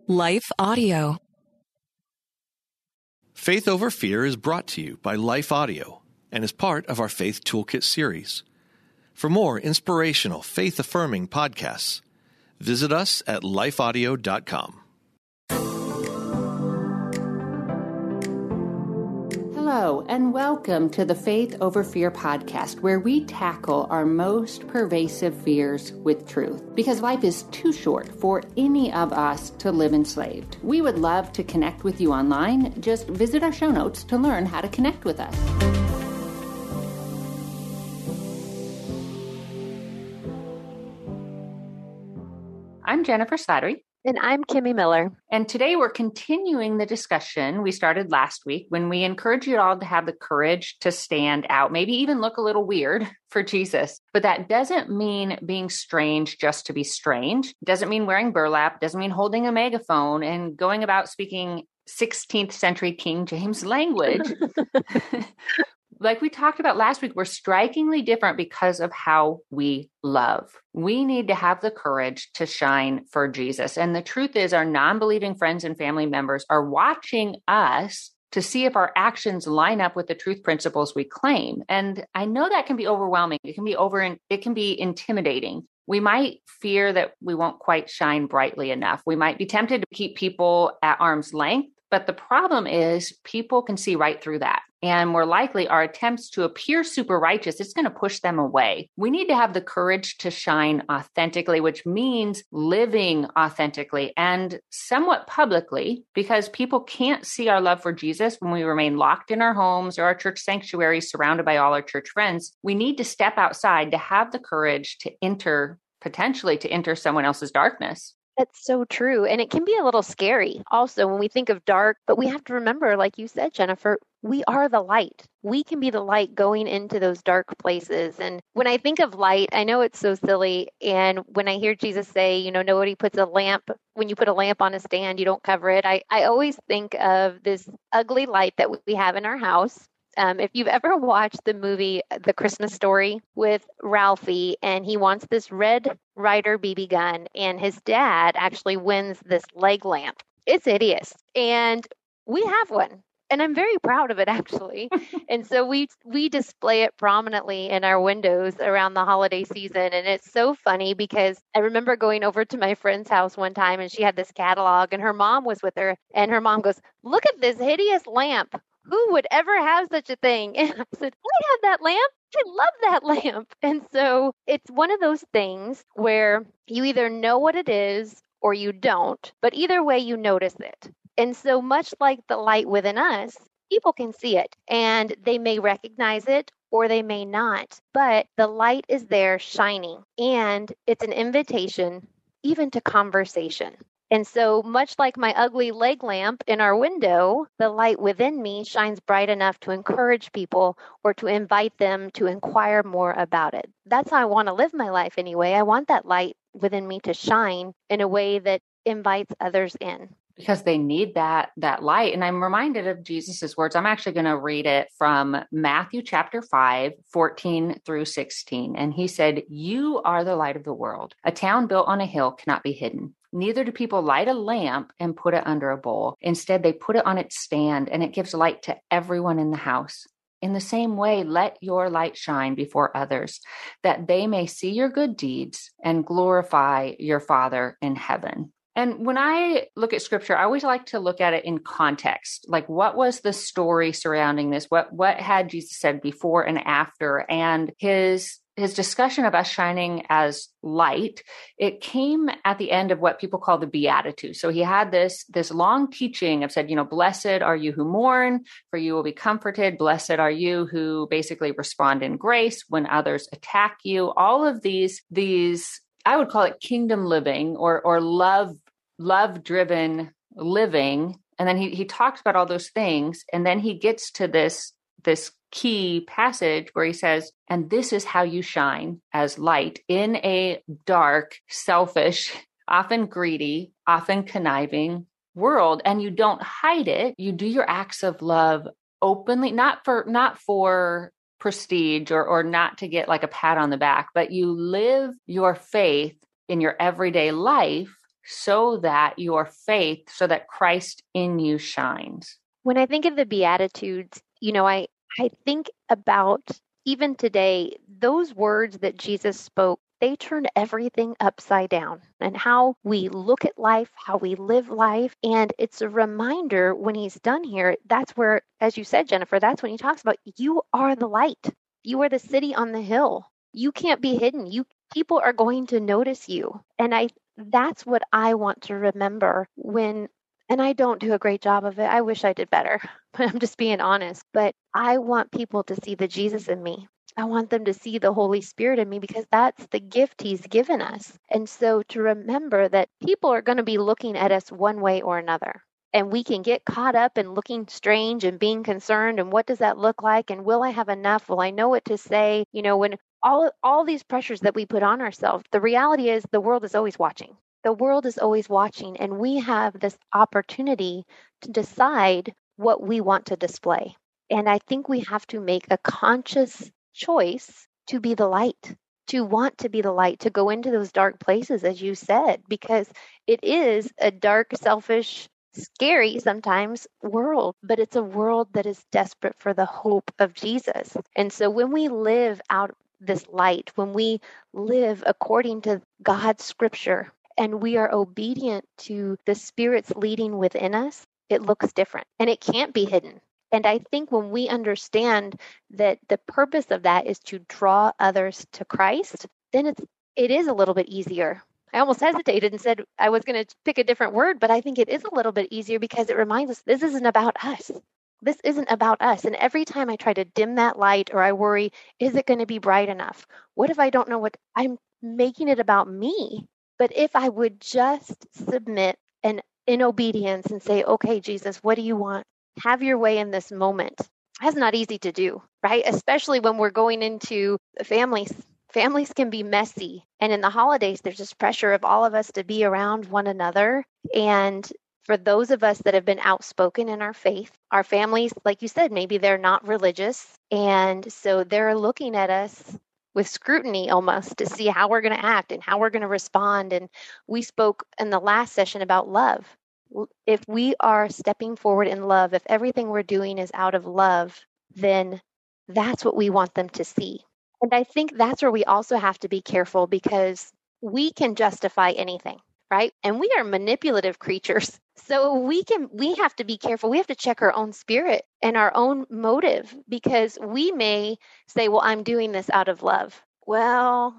Life Audio. Faith Over Fear is brought to you by Life Audio and is part of our Faith Toolkit series. For more inspirational, faith-affirming podcasts, visit us at lifeaudio.com. Hello, and welcome to the Faith Over Fear podcast, where we tackle our most pervasive fears with truth. Because life is too short for any of us to live enslaved. We would love to connect with you online. Just visit our show notes to learn how to connect with us. I'm Jennifer Slattery. And I'm Kimmy Miller. And today we're continuing the discussion we started last week when we encourage you all to have the courage to stand out, maybe even look a little weird for Jesus. But that doesn't mean being strange just to be strange. It doesn't mean wearing burlap. It doesn't mean holding a megaphone and going about speaking 16th century King James language. Like we talked about last week, we're strikingly different because of how we love. We need to have the courage to shine for Jesus. And the truth is, our non-believing friends and family members are watching us to see if our actions line up with the truth principles we claim. And I know that can be overwhelming. It can be intimidating. We might fear that we won't quite shine brightly enough. We might be tempted to keep people at arm's length. But the problem is people can see right through that. And more likely our attempts to appear super righteous, it's going to push them away. We need to have the courage to shine authentically, which means living authentically and somewhat publicly, because people can't see our love for Jesus when we remain locked in our homes or our church sanctuaries surrounded by all our church friends. We need to step outside to have the courage to potentially enter someone else's darkness. That's so true. And it can be a little scary also when we think of dark, but we have to remember, like you said, Jennifer, we are the light. We can be the light going into those dark places. And when I think of light, I know it's so silly. And when I hear Jesus say, nobody puts when you put a lamp on a stand, you don't cover it. I always think of this ugly light that we have in our house. If you've ever watched the movie The Christmas Story with Ralphie, and he wants this Red Ryder BB gun, and his dad actually wins this leg lamp. It's hideous. And we have one. And I'm very proud of it, actually. And so we display it prominently in our windows around the holiday season. And it's so funny because I remember going over to my friend's house one time, and she had this catalog, and her mom was with her. And her mom goes, "Look at this hideous lamp. Who would ever have such a thing?" And I said, "I have that lamp. I love that lamp." And so it's one of those things where you either know what it is or you don't, but either way you notice it. And so much like the light within us, people can see it and they may recognize it or they may not, but the light is there shining, and it's an invitation even to conversation. And so much like my ugly leg lamp in our window, the light within me shines bright enough to encourage people or to invite them to inquire more about it. That's how I want to live my life anyway. I want that light within me to shine in a way that invites others in. Because they need that light. And I'm reminded of Jesus's words. I'm actually going to read it from Matthew chapter 5, 14 through 16. And he said, "You are the light of the world. A town built on a hill cannot be hidden. Neither do people light a lamp and put it under a bowl. Instead, they put it on its stand, and it gives light to everyone in the house. In the same way, let your light shine before others, that they may see your good deeds and glorify your Father in heaven." And when I look at scripture, I always like to look at it in context. Like, what was the story surrounding this? What had Jesus said before and after? And his discussion of us shining as light, it came at the end of what people call the Beatitudes. So he had this long teaching of said, "Blessed are you who mourn, for you will be comforted. Blessed are you who basically respond in grace when others attack you." All of these, I would call it kingdom living or love-driven living. And then he talks about all those things. And then he gets to this key passage where he says, "And this is how you shine as light in a dark, selfish, often greedy, often conniving world. And you don't hide it. You do your acts of love openly, not for prestige or not to get like a pat on the back, but you live your faith in your everyday life so that Christ in you shines. When I think of the Beatitudes, I think about even today, those words that Jesus spoke, they turned everything upside down and how we look at life, how we live life. And it's a reminder when he's done here, that's where, as you said, Jennifer, that's when he talks about you are the light. You are the city on the hill. You can't be hidden. People are going to notice you. And that's what I want to remember and I don't do a great job of it. I wish I did better, but I'm just being honest. But I want people to see the Jesus in me. I want them to see the Holy Spirit in me because that's the gift he's given us. And so to remember that people are going to be looking at us one way or another. And we can get caught up in looking strange and being concerned. And what does that look like? And will I have enough? Will I know what to say? When all these pressures that we put on ourselves, the reality is the world is always watching. The world is always watching, and we have this opportunity to decide what we want to display. And I think we have to make a conscious choice to be the light, to want to be the light, to go into those dark places, as you said, because it is a dark, selfish, scary sometimes world, but it's a world that is desperate for the hope of Jesus. And so when we live out this light, when we live according to God's scripture, and we are obedient to the Spirit's leading within us, it looks different and it can't be hidden. And I think when we understand that the purpose of that is to draw others to Christ, then it is a little bit easier. I almost hesitated and said I was going to pick a different word, but I think it is a little bit easier because it reminds us this isn't about us. This isn't about us. And every time I try to dim that light or I worry, is it going to be bright enough? What if I don't know what I'm making it about me? But if I would just submit and in obedience and say, okay, Jesus, what do you want? Have your way in this moment. That's not easy to do, right? Especially when we're going into families. Families can be messy. And in the holidays, there's this pressure of all of us to be around one another. And for those of us that have been outspoken in our faith, our families, like you said, maybe they're not religious. And so they're looking at us with scrutiny almost to see how we're going to act and how we're going to respond. And we spoke in the last session about love. If we are stepping forward in love, if everything we're doing is out of love, then that's what we want them to see. And I think that's where we also have to be careful because we can justify anything, right? And we are manipulative creatures. So we have to be careful. We have to check our own spirit and our own motive because we may say, well, I'm doing this out of love. Well,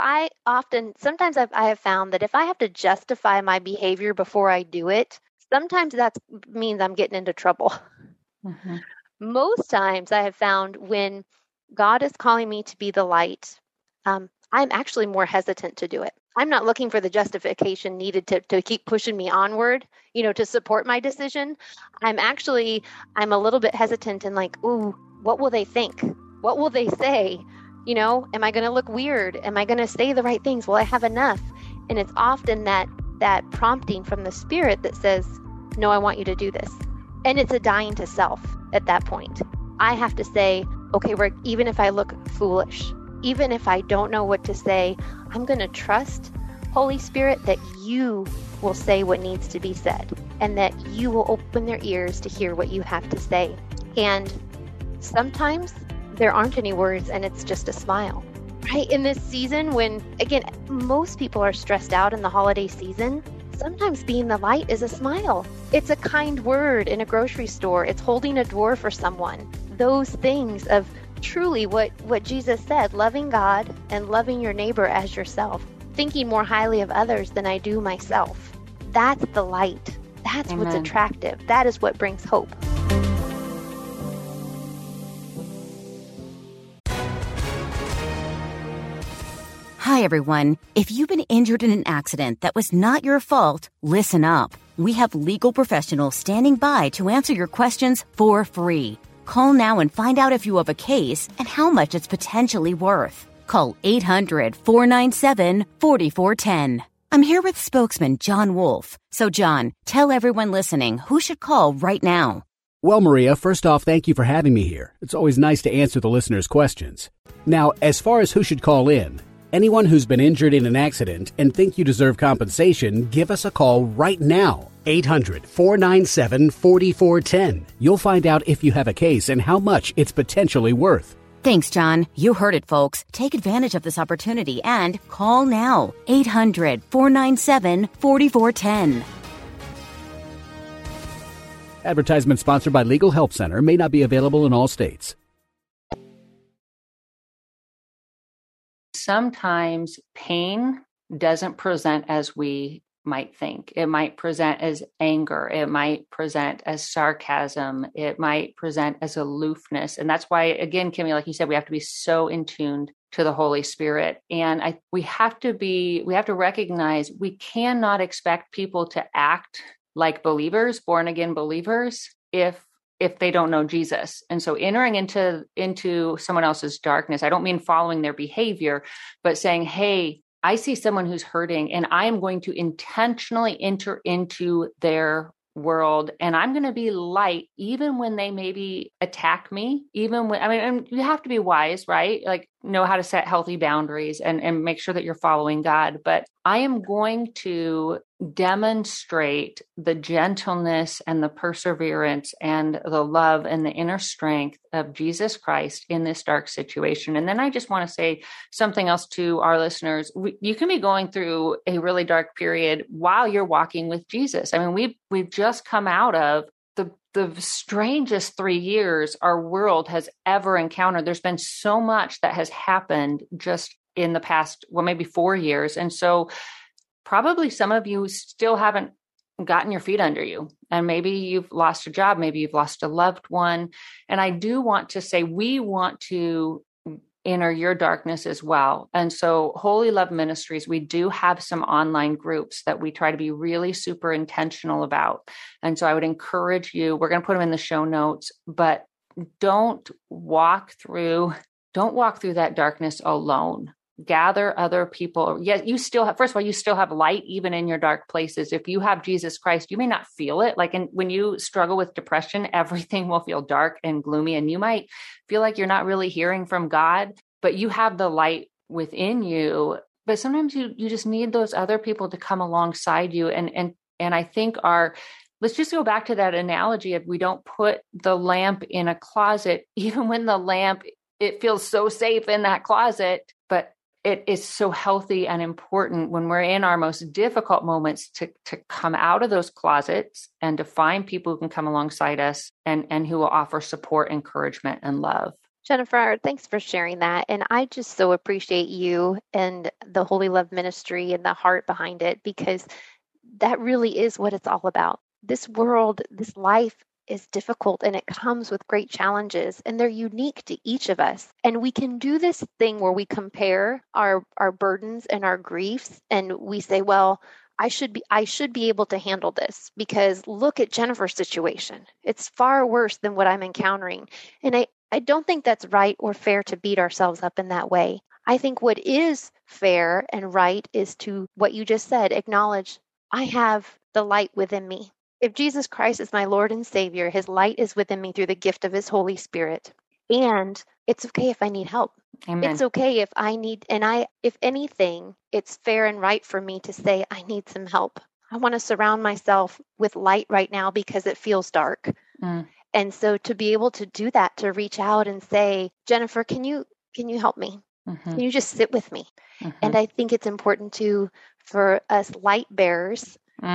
sometimes I have found that if I have to justify my behavior before I do it, sometimes that means I'm getting into trouble. Mm-hmm. Most times I have found when God is calling me to be the light, I'm actually more hesitant to do it. I'm not looking for the justification needed to keep pushing me onward, to support my decision. I'm a little bit hesitant and like, ooh, what will they think? What will they say? Am I going to look weird? Am I going to say the right things? Will I have enough? And it's often that prompting from the Spirit that says, no, I want you to do this. And it's a dying to self at that point. I have to say, okay, even if I look foolish, even if I don't know what to say, I'm going to trust, Holy Spirit, that you will say what needs to be said and that you will open their ears to hear what you have to say. And sometimes there aren't any words and it's just a smile, right? In this season when, again, most people are stressed out in the holiday season, sometimes being the light is a smile. It's a kind word in a grocery store. It's holding a door for someone. Those things of truly what Jesus said, loving God and loving your neighbor as yourself, thinking more highly of others than I do myself. That's the light. That's Amen. What's attractive. That is what brings hope. Hi, everyone. If you've been injured in an accident that was not your fault, listen up. We have legal professionals standing by to answer your questions for free. Call now and find out if you have a case and how much it's potentially worth. Call 800-497-4410. I'm here with spokesman John Wolf. So, John, tell everyone listening who should call right now. Well, Maria, first off, thank you for having me here. It's always nice to answer the listeners' questions. Now, as far as who should call in, Anyone who's been injured in an accident and think you deserve compensation, give us a call right now. 800-497-4410. You'll find out if you have a case and how much it's potentially worth. Thanks, John. You heard it, folks. Take advantage of this opportunity and call now. 800-497-4410. Advertisement sponsored by Legal Help Center. May not be available in all states. Sometimes pain doesn't present as we might think. It might present as anger. It might present as sarcasm. It might present as aloofness. And that's why, again, Kimmy, like you said, we have to be so in tune to the Holy Spirit. And we have to recognize we cannot expect people to act like believers, born again believers, if they don't know Jesus. And so entering into someone else's darkness, I don't mean following their behavior, but saying, hey, I see someone who's hurting and I am going to intentionally enter into their world, and I'm going to be light even when they maybe attack me, and you have to be wise, right? Like know how to set healthy boundaries and make sure that you're following God. But I am going to demonstrate the gentleness and the perseverance and the love and the inner strength of Jesus Christ in this dark situation. And then I just want to say something else to our listeners. You can be going through a really dark period while you're walking with Jesus. I mean, we've just come out of the strangest 3 years our world has ever encountered. There's been so much that has happened just in the past, maybe 4 years. And so probably some of you still haven't gotten your feet under you, and maybe you've lost a job, maybe you've lost a loved one. And I do want to say, we want to enter your darkness as well. And so Holy Love Ministries, we do have some online groups that we try to be really super intentional about. And so I would encourage you, we're going to put them in the show notes, but don't walk through that darkness alone. Gather other people. Yes, you still have, first of all, you still have light even in your dark places. If you have Jesus Christ, you may not feel it. Like when you struggle with depression, everything will feel dark and gloomy, and you might feel like you're not really hearing from God, but you have the light within you. But sometimes you just need those other people to come alongside you. And I think let's just go back to that analogy of we don't put the lamp in a closet, even when the lamp, it feels so safe in that closet, but it is so healthy and important when we're in our most difficult moments to come out of those closets and to find people who can come alongside us and who will offer support, encouragement, and love. Jennifer, thanks for sharing that. And I just so appreciate you and the Holy Love Ministry and the heart behind it, because that really is what it's all about. This world, this life is difficult, and it comes with great challenges, and they're unique to each of us. And we can do this thing where we compare our burdens and our griefs, and we say, well, I should be able to handle this because look at Jennifer's situation. It's far worse than what I'm encountering. And I don't think that's right or fair to beat ourselves up in that way. I think what is fair and right is to, what you just said, acknowledge I have the light within me. If Jesus Christ is my Lord and Savior, his light is within me through the gift of his Holy Spirit. And it's okay if I need help. Amen. It's okay if I need, if anything, it's fair and right for me to say, I need some help. I want to surround myself with light right now because it feels dark. Mm. And so to be able to do that, to reach out and say, Jennifer, can you help me? Mm-hmm. Can you just sit with me? Mm-hmm. And I think it's important for us light bearers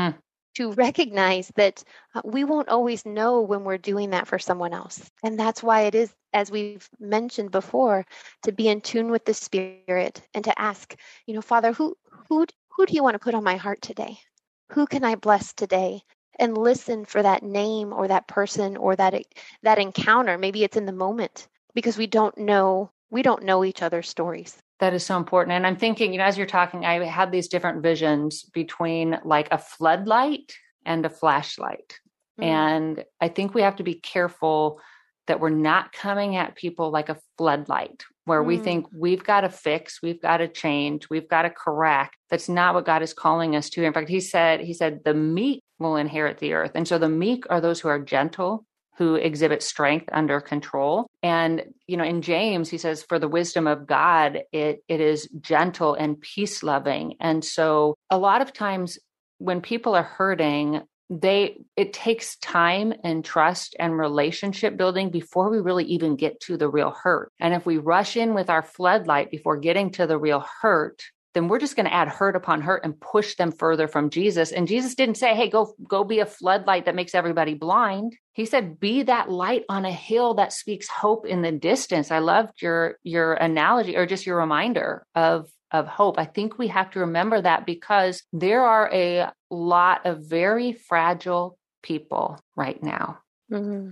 to recognize that we won't always know when we're doing that for someone else. And that's why it is, as we've mentioned before, to be in tune with the Spirit and to ask, Father, who do you want to put on my heart today? Who can I bless today? And listen for that name or that person or that encounter. Maybe it's in the moment, because we don't know each other's stories. That is so important. And I'm thinking, as you're talking, I had these different visions between like a floodlight and a flashlight. Mm. And I think we have to be careful that we're not coming at people like a floodlight, where we think we've got to fix, we've got to change, we've got to correct. That's not what God is calling us to. In fact, he said, the meek will inherit the earth. And so the meek are those who are gentle who exhibit strength under control. And, in James, he says, for the wisdom of God, it is gentle and peace loving. And so a lot of times when people are hurting, it takes time and trust and relationship building before we really even get to the real hurt. And if we rush in with our floodlight before getting to the real hurt, then we're just going to add hurt upon hurt and push them further from Jesus. And Jesus didn't say, hey, go be a floodlight that makes everybody blind. He said, be that light on a hill that speaks hope in the distance. I loved your analogy, or just your reminder of hope. I think we have to remember that, because there are a lot of very fragile people right now. Mm-hmm.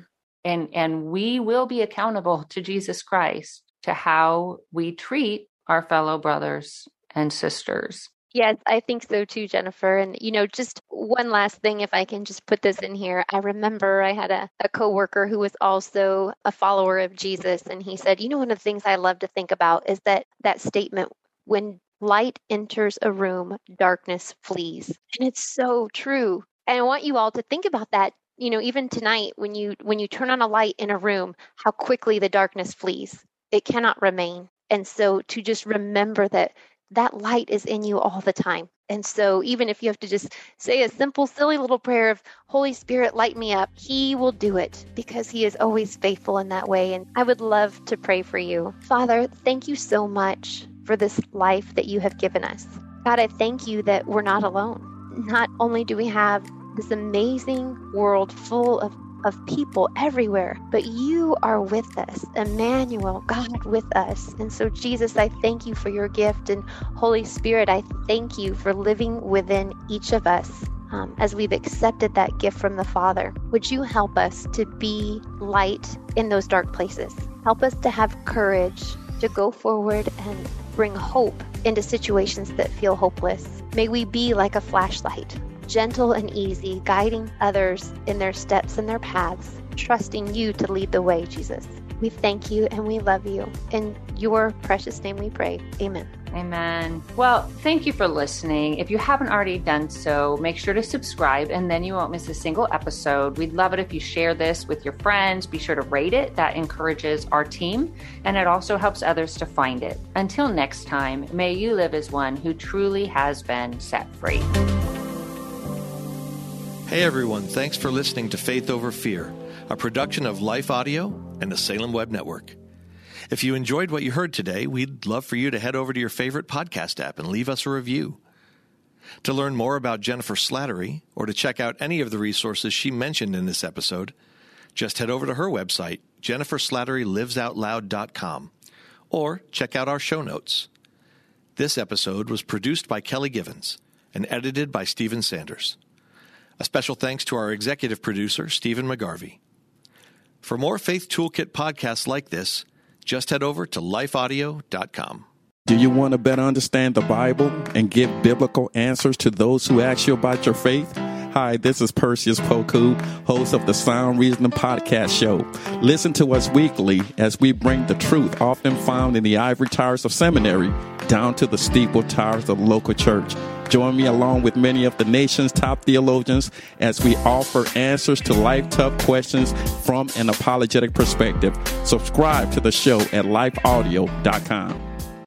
And we will be accountable to Jesus Christ to how we treat our fellow brothers and sisters. Yes, I think so too, Jennifer. And, just one last thing, if I can just put this in here. I remember I had a coworker who was also a follower of Jesus. And he said, one of the things I love to think about is that statement, when light enters a room, darkness flees. And it's so true. And I want you all to think about that. Even tonight, when you turn on a light in a room, how quickly the darkness flees. It cannot remain. And so to just remember that light is in you all the time. And so even if you have to just say a simple, silly little prayer of, Holy Spirit, light me up, He will do it, because He is always faithful in that way. And I would love to pray for you. Father, thank you so much for this life that you have given us. God, I thank you that we're not alone. Not only do we have this amazing world full of people everywhere, but you are with us, Emmanuel, God with us. And so, Jesus, I thank you for your gift. And Holy Spirit, I thank you for living within each of us as we've accepted that gift from the Father. Would you help us to be light in those dark places? Help us to have courage to go forward and bring hope into situations that feel hopeless. May we be like a flashlight, gentle and easy, guiding others in their steps and their paths, trusting you to lead the way, Jesus. We thank you and we love you. In your precious name we pray. Amen. Amen. Well, thank you for listening. If you haven't already done so, make sure to subscribe, and then you won't miss a single episode. We'd love it if you share this with your friends. Be sure to rate it. That encourages our team, and it also helps others to find it. Until next time, may you live as one who truly has been set free. Hey everyone, thanks for listening to Faith Over Fear, a production of Life Audio and the Salem Web Network. If you enjoyed what you heard today, we'd love for you to head over to your favorite podcast app and leave us a review. To learn more about Jennifer Slattery, or to check out any of the resources she mentioned in this episode, just head over to her website, jenniferslatterylivesoutloud.com, or check out our show notes. This episode was produced by Kelly Givens and edited by Stephen Sanders. A special thanks to our executive producer, Stephen McGarvey. For more Faith Toolkit podcasts like this, just head over to lifeaudio.com. Do you want to better understand the Bible and give biblical answers to those who ask you about your faith? Hi, this is Perseus Poku, host of the Sound Reasoning Podcast Show. Listen to us weekly as we bring the truth often found in the ivory towers of seminary down to the steeple towers of the local church. Join me along with many of the nation's top theologians as we offer answers to life-tough questions from an apologetic perspective. Subscribe to the show at lifeaudio.com.